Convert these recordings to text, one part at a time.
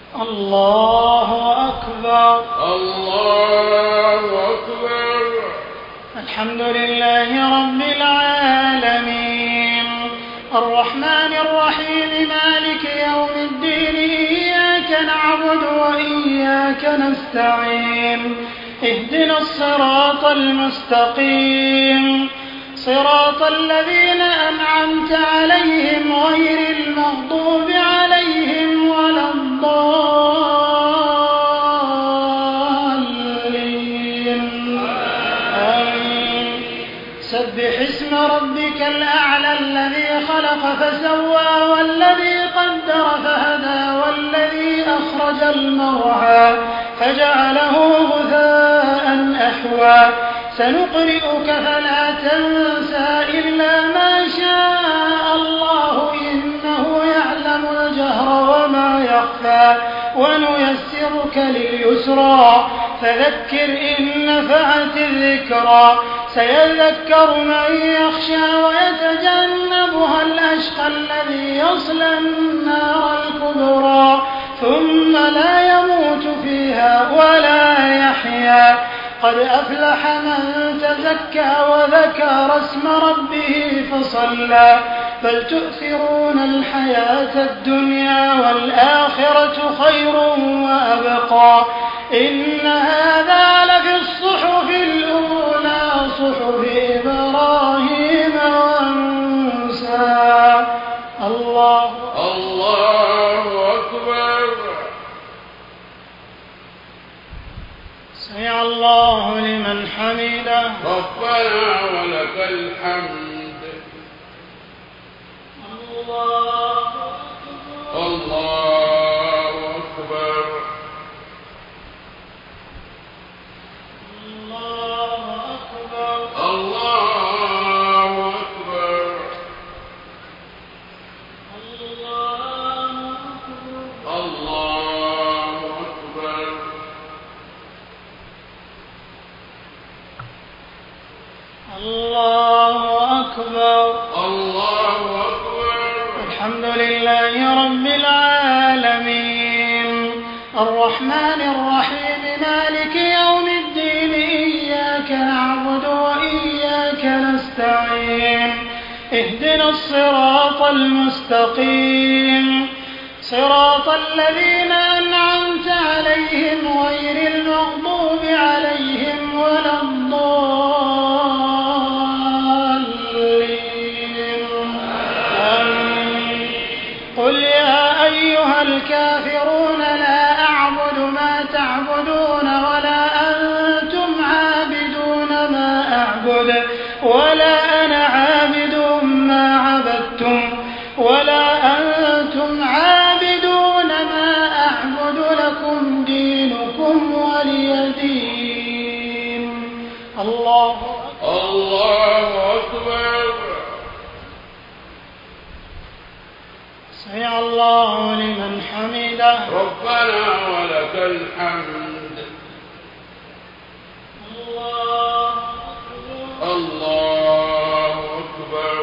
الله أكبر. الله أكبر. الحمد لله رب العالمين الرحمن الرحيم مالك يوم الدين إياك نعبد وإياك نستعين اهدنا الصراط المستقيم صراط الذين أنعمت عليهم غير المغضوب عليهم ولا الضالين. آمين. سبح اسم ربك الأعلى الذي خلق فسوى والذي قدر فهدى والذي أخرج المرعى فجعله غثاء أحوى سنقرئك فلا تنسى إلا ما شاء الله إنه يعلم الجهر وما يخفى ونيسرك لليسرى فذكر إن نفعت الذكرى سيذكر من يخشى ويتجنبها الأشقى الذي يصلى النار الكبرى ثم لا يموت فيها ولا يحيا قد أفلح من تزكى وذكر اسم ربه فصلى بل تؤثرون الحياة الدنيا والآخرة خير وأبقى إن هذا لفي الصحف الأولى صحف إبراهيم وموسى. الله أكبر. سمع الله لمن حمده. ربنا ولك الحمد. الله أكبر. الله أكبر. الله أكبر. الله أكبر. الله أكبر. الله أكبر. الله أكبر. الحمد لله رب العالمين الرحمن الرحيم مالك يوم الدين إياك نعبد وإياك نستعين اهدنا الصراط المستقيم صراط الذين أنعمت عليهم غير المغضوب عليهم ولا الضالين. آمين. قل يا أيها الكافرون لا أعبد ما تعبدون ولا أنتم عابدون ما أعبد ولا أنا عابد ما عبدتم ولا أنتم عابدون ما أعبد لكم دينكم ولي دين. الله أكبر. سمع الله لمن حمده. ربنا ولك الحمد. الله أكبر. الله أكبر.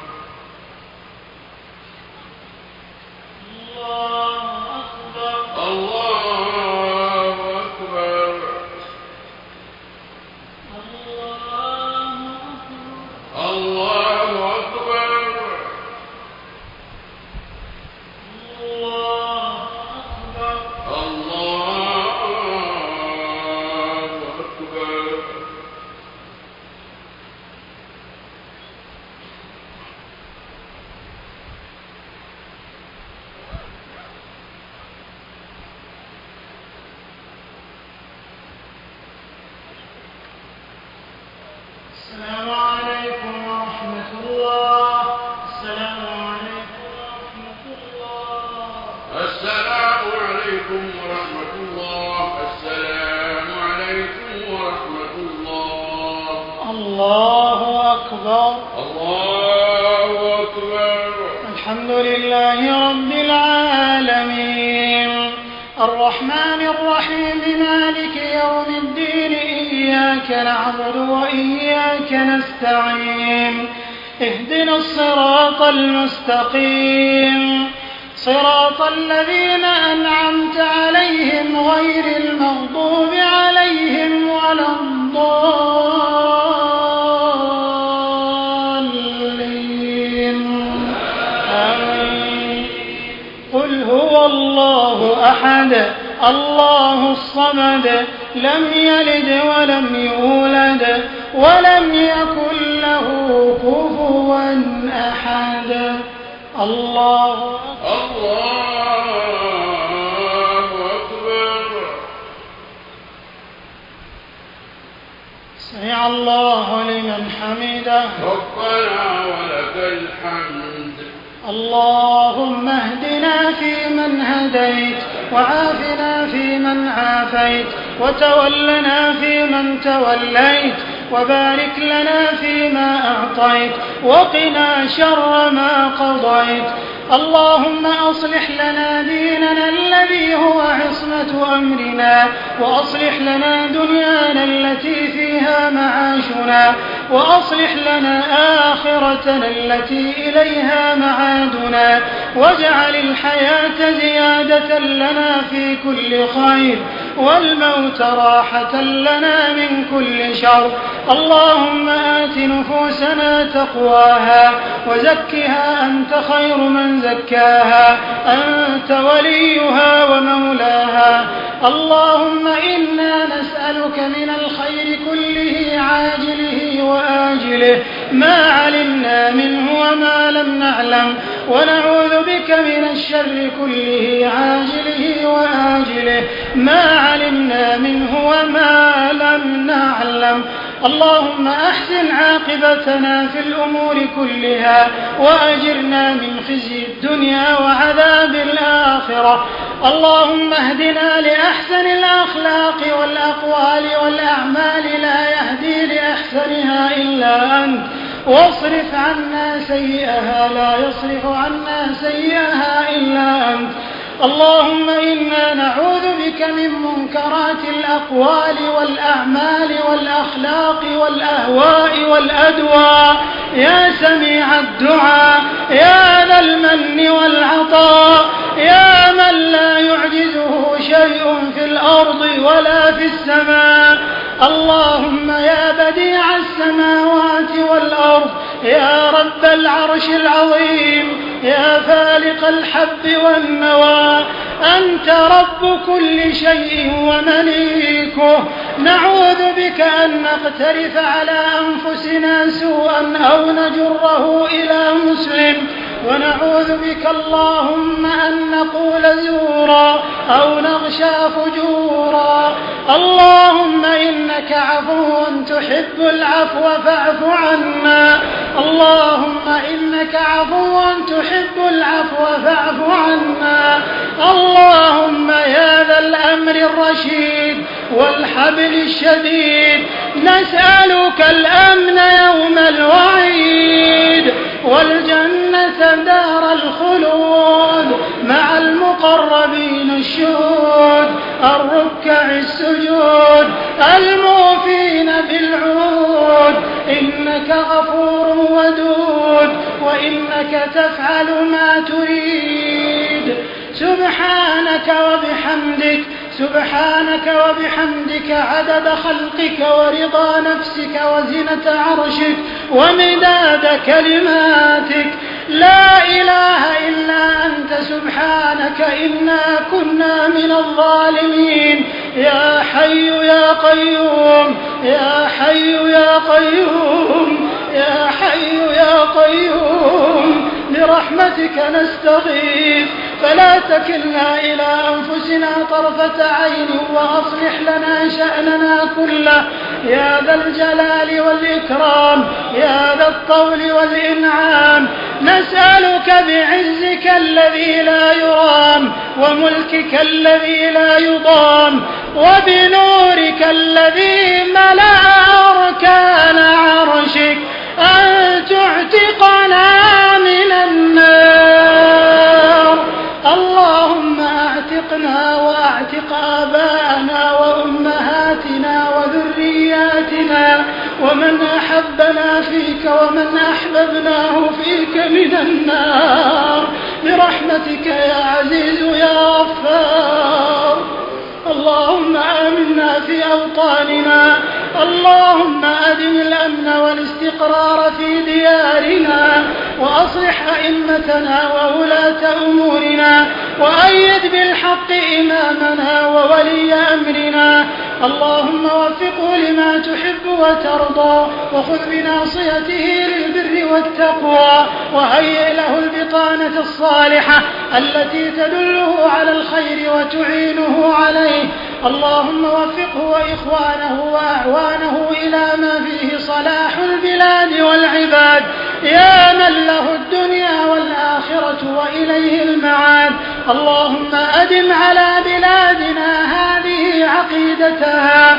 الله أكبر. الله أكبر. الله أكبر. السلام عليكم ورحمة الله. السلام عليكم ورحمة الله. السلام عليكم ورحمة الله. السلام عليكم ورحمة الله. الله أكبر. الله أكبر. الحمد لله رب العالمين الرحمن الرحيم مالك يوم الدين إياك نعبد وإياك نستعين اهدنا الصراط المستقيم صراط الذين أنعمت غير المغضوب عليهم ولا الضالين آمين. قل هو الله أحد الله الصمد لم يلد ولم يولد ولم يكن له كفوا أحد. الله أكبر. سمع الله لمن حمده. ربنا ولك الحمد. اللهم اهدنا فيمن هديت وعافنا فيمن عافيت وتولنا فيمن توليت وبارك لنا فيما أعطيت وقنا شر ما قضيت. اللهم أصلح لنا ديننا الذي هو عصمة أمرنا وأصلح لنا دنيانا التي فيها معاشنا وأصلح لنا آخرتنا التي إليها معادنا واجعل الحياة زيادة لنا في كل خير والموت راحة لنا من كل شر. اللهم آت نفوسنا تقواها وزكها أنت خير من زكاها أنت وليها ومولاها. اللهم إنا نسألك من الخير كله عاجله وآجله ما علمنا منه وما لم نعلم ونعوذ بك من الشر كله عاجله وآجله ما علمنا منه وما لم نعلم. اللهم أحسن عاقبتنا في الأمور كلها وأجرنا من خزي الدنيا وعذاب الآخرة. اللهم اهدنا لأحسن الأخلاق والأقوال والأعمال لا يهدي لأحسنها إلا أنت واصرف عنا سيئها لا يصرف عنا سيئها إلا أنت. اللهم إنا نعوذ بك من منكرات الأقوال والأعمال والأخلاق والأهواء والأدواء يا سميع الدعاء يا ذا المن والعطاء يا من لا يعجزه شيء في الأرض ولا في السماء. اللهم يا بديع السماوات والأرض يا رب العرش العظيم يا فالق الحب والنوى أنت رب كل شيء ومليكه. نعوذ بك أن نقترف على أنفسنا سوءا أو نجره إلى مسلم ونعوذ بك اللهم أن نقول زورا أو نغشى فجورا. اللهم إنك عفو تحب العفو فاعف عنا. اللهم إنك عفو تحب العفو فاعف عنا. اللهم يا ذا الأمر الرشيد والحبل الشديد نسألك الأمن يوم الوعيد والجنة دار الخلود مع المقربين الشهود الركع السجود الموفين بالعهود. إنك غفور ودود وإنك تفعل ما تريد. سبحانك وبحمدك عدد خلقك ورضا نفسك وزنة عرشك ومداد كلماتك. لا إله إلا أنت سبحانك إنا كنا من الظالمين. يا حي يا قيوم يا حي يا قيوم يا حي يا قيوم برحمتك نستغيث فلا تكلنا إلى أنفسنا طرفة عين وأصلح لنا شأننا كله يا ذا الجلال والإكرام يا ذا الطول والإنعام. نسألك بعزك الذي لا يرام وملكك الذي لا يضام وبنورك الذي ملأ أركان عرشك أن تعتقنا من النار. اللهم أعتقنا وأعتق آباءنا وأمهاتنا وذرياتنا ومن أحبنا فيك ومن أحببناه فيك من النار برحمتك يا عزيز يا غفار. أوطاننا. اللهم أدم الأمن والاستقرار في ديارنا، وأصلح أئمتنا وولاة أمورنا، وأيد بالحق إمامنا وولي أمرنا. اللهم وفقه لما تحب وترضى، وخذ بناصيته للبر والتقوى، وهيئ له البطانة الصالحة التي تدله على الخير وتعينه عليه. اللهم وفقه وإخوانه وأعوانه إلى ما فيه صلاح البلاد والعباد، يا من له الدنيا والآخرة وإليه المعاد. اللهم أدم على بلادنا هذه عقيدتها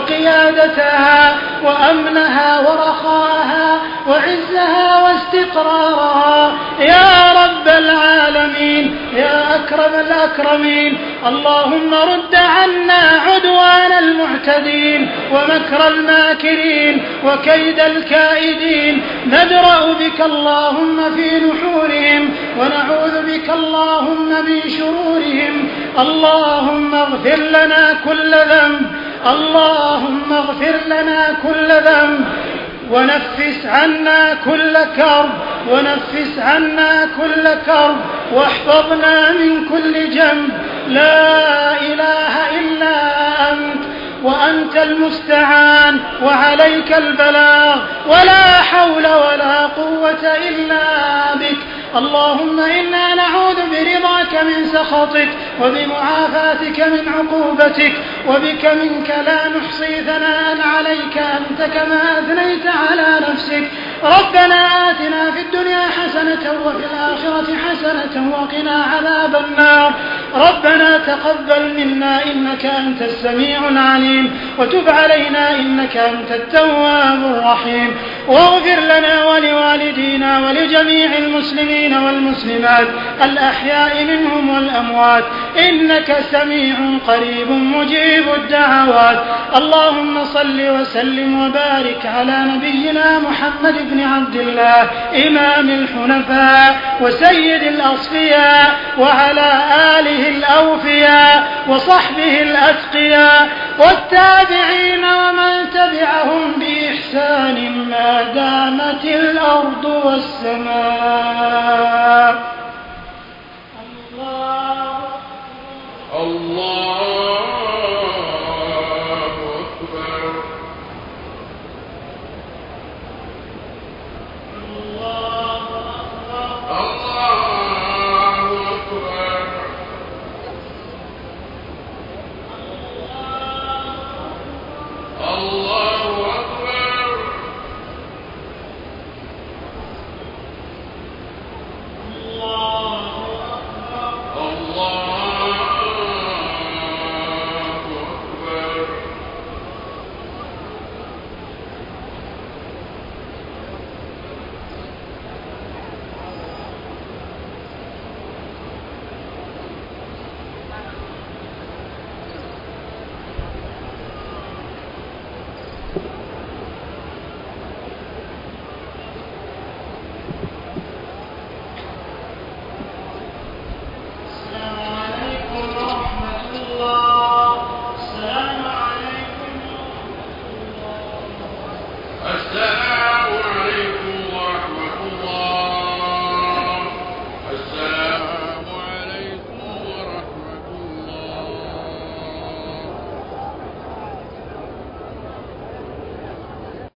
وقيادتها وأمنها ورخاءها وعزها واستقرارها يا رب العالمين يا أكرم الأكرمين. اللهم رد عنا عدوان المعتدين ومكر الماكرين وكيد الكائدين. نبرأ بك اللهم في نحورهم ونعوذ بك اللهم من شرورهم. اللهم اغفر لنا كل ذنب، اللهم اغفر لنا كل ذنب، ونفس عنا كل كرب، ونفس عنا كل كرب، واحفظنا من كل جنب. لا إله إلا أنت، وأنت المستعان، وعليك البلاغ، ولا حول ولا قوة إلا بك. اللهم إنا نعوذ برضاك من سخطك، وبمعافاتك من عقوبتك، وبك منك لا نحصي ثناء عليك أنت كما أثنيت على نفسك. ربنا آتنا في الدنيا حسنة وفي الآخرة حسنة وقنا عذاب النار. ربنا تقبل منا إنك أنت السميع العليم، وتب علينا إنك أنت التواب الرحيم. واغفر لنا ولوالدينا ولجميع المسلمين والمسلمات الأحياء منهم والأموات، إنك سميع قريب مجيب الدعوات. اللهم صل وسلم وبارك على نبينا محمد بن عبد الله إمام الحنفاء وسيد الأصفياء، وعلى آله الأوفياء وصحبه الأتقياء والتابعين ومن تبعهم بإحسان ما دامت الأرض والسماء. الله